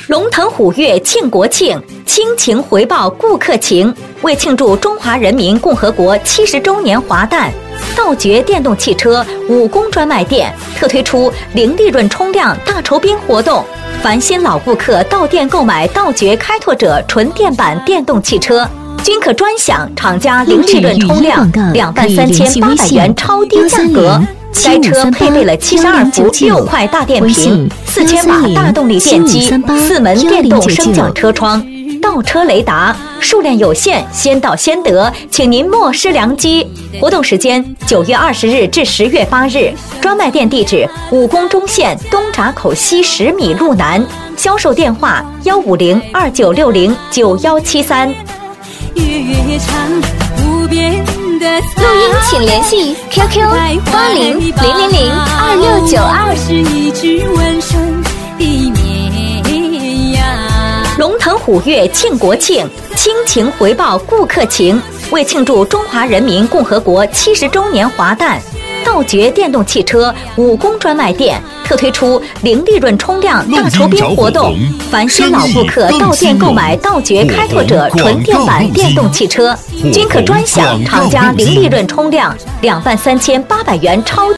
龙腾虎跃庆国庆，亲情回报顾客情。为庆祝中华人民共和国70周年华诞，道爵电动汽车武功专卖店特推出零利润冲量大酬宾活动，凡新老顾客到店购买道爵开拓者纯电版电动汽车，均可专享厂家零利润冲量23800元超低价格。该车配备了72伏6块大电瓶、4000瓦大动力电机、4门电动升降车窗、倒车雷达，数量有限，先到先得，请您莫失良机。活动时间9月20日至10月8日，专卖店地址武功中线东闸口西10米路南，销售电话15029609173。 录音请联系 QQ80002692。 龙腾虎跃庆国庆，亲情回报顾客情。为庆祝中华人民共和国70周年华诞，道爵电动汽车武功专卖店特推出零利润冲量大酬宾活动，凡新老顾客到店购买道爵开拓者纯电版电动汽车，均可专享厂家零利润冲量23800元超